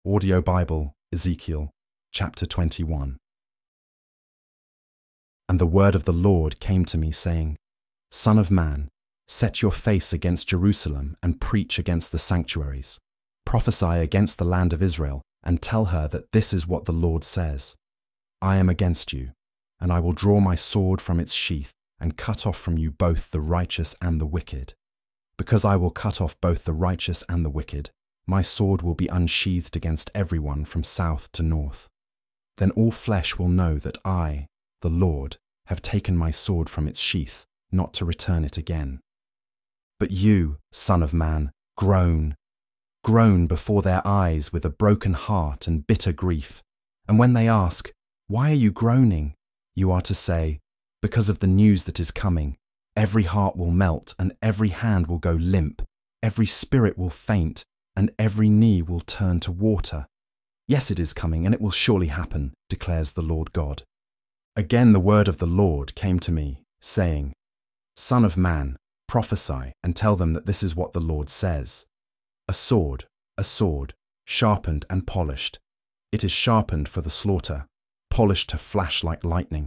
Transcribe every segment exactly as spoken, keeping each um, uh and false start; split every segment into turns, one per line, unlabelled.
Audio Bible, Ezekiel, chapter twenty-one. And the word of the Lord came to me, saying, Son of man, set your face against Jerusalem and preach against the sanctuaries. Prophesy against the land of Israel, and tell her that this is what the Lord says. I am against you, and I will draw my sword from its sheath and cut off from you both the righteous and the wicked. Because I will cut off both the righteous and the wicked, my sword will be unsheathed against everyone from south to north. Then all flesh will know that I, the Lord, have taken my sword from its sheath, not to return it again. But you, Son of man, groan, groan before their eyes with a broken heart and bitter grief. And when they ask, Why are you groaning? You are to say, Because of the news that is coming. Every heart will melt, and every hand will go limp, every spirit will faint, and every knee will turn to water. Yes, it is coming, and it will surely happen, declares the Lord God. Again the word of the Lord came to me, saying, Son of man, prophesy, and tell them that this is what the Lord says. A sword, a sword, sharpened and polished. It is sharpened for the slaughter, polished to flash like lightning.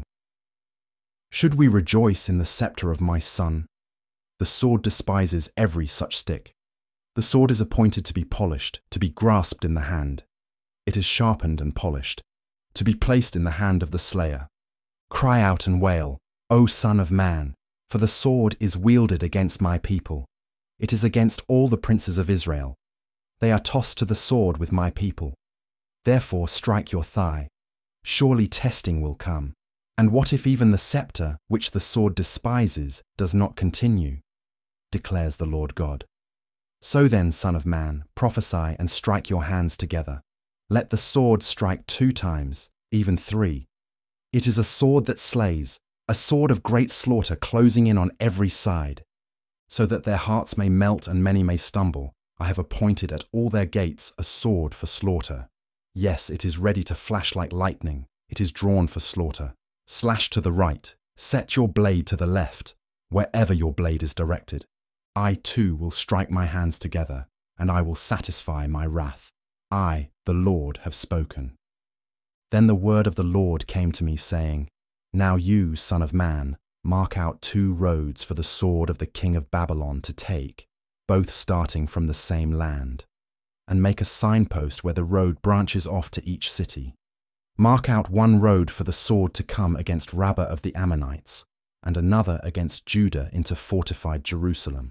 Should we rejoice in the scepter of my son? The sword despises every such stick. The sword is appointed to be polished, to be grasped in the hand. It is sharpened and polished, to be placed in the hand of the slayer. Cry out and wail, O Son of man, for the sword is wielded against my people. It is against all the princes of Israel. They are tossed to the sword with my people. Therefore strike your thigh. Surely testing will come. And what if even the scepter, which the sword despises, does not continue? Declares the Lord God. So then, Son of man, prophesy and strike your hands together. Let the sword strike two times, even three. It is a sword that slays, a sword of great slaughter closing in on every side. So that their hearts may melt and many may stumble, I have appointed at all their gates a sword for slaughter. Yes, it is ready to flash like lightning. It is drawn for slaughter. Slash to the right, set your blade to the left, wherever your blade is directed. I too will strike my hands together, and I will satisfy my wrath. I, the Lord, have spoken. Then the word of the Lord came to me, saying, Now you, Son of man, mark out two roads for the sword of the king of Babylon to take, both starting from the same land, and make a signpost where the road branches off to each city. Mark out one road for the sword to come against Rabbah of the Ammonites, and another against Judah into fortified Jerusalem.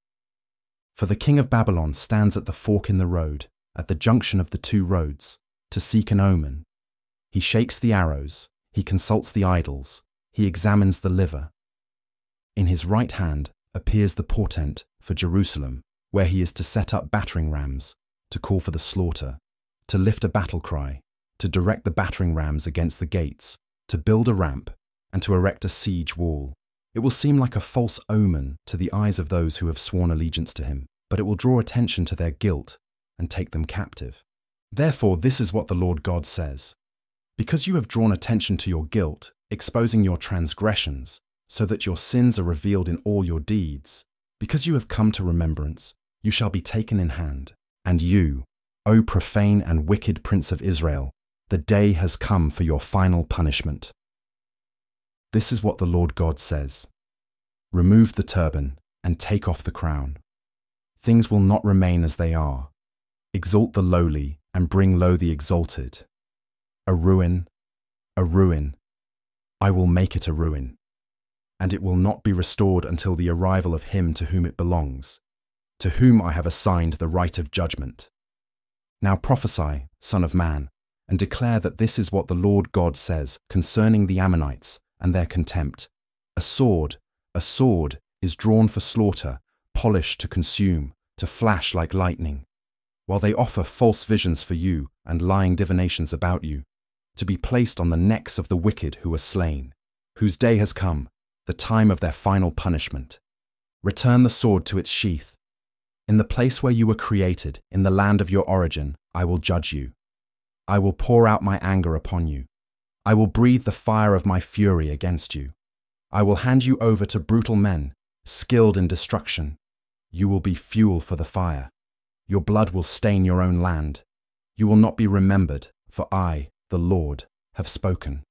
For the king of Babylon stands at the fork in the road, at the junction of the two roads, to seek an omen. He shakes the arrows, he consults the idols, he examines the liver. In his right hand appears the portent for Jerusalem, where he is to set up battering rams, to call for the slaughter, to lift a battle cry, to direct the battering rams against the gates, to build a ramp, and to erect a siege wall. It will seem like a false omen to the eyes of those who have sworn allegiance to him, but it will draw attention to their guilt and take them captive. Therefore, this is what the Lord God says. Because you have drawn attention to your guilt, exposing your transgressions, so that your sins are revealed in all your deeds, because you have come to remembrance, you shall be taken in hand. And you, O profane and wicked Prince of Israel, the day has come for your final punishment. This is what the Lord God says. Remove the turban and take off the crown. Things will not remain as they are. Exalt the lowly and bring low the exalted. A ruin, a ruin. I will make it a ruin. And it will not be restored until the arrival of him to whom it belongs, to whom I have assigned the right of judgment. Now prophesy, Son of man, and declare that this is what the Lord God says concerning the Ammonites and their contempt. A sword, a sword is drawn for slaughter, polished to consume, to flash like lightning, while they offer false visions for you and lying divinations about you, to be placed on the necks of the wicked who are slain, whose day has come, the time of their final punishment. Return the sword to its sheath. In the place where you were created, in the land of your origin, I will judge you. I will pour out my anger upon you. I will breathe the fire of my fury against you. I will hand you over to brutal men, skilled in destruction. You will be fuel for the fire. Your blood will stain your own land. You will not be remembered, for I, the Lord, have spoken.